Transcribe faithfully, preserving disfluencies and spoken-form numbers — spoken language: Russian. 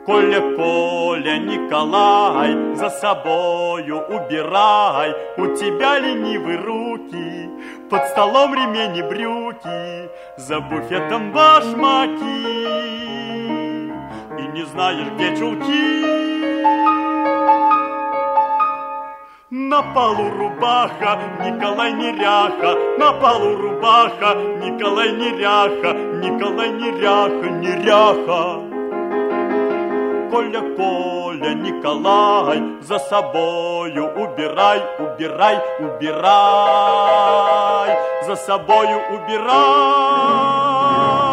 Коля, Коля, Николай, за собою убирай. У тебя ленивые руки, под столом ремень и брюки, за буфетом башмаки, и не знаешь, где чулки. На полу рубаха, Николай неряха, на полу рубаха, Николай неряха, Николай неряха, неряха. Коля, Коля, Николай, за собою убирай, убирай, убирай, за собою убирай.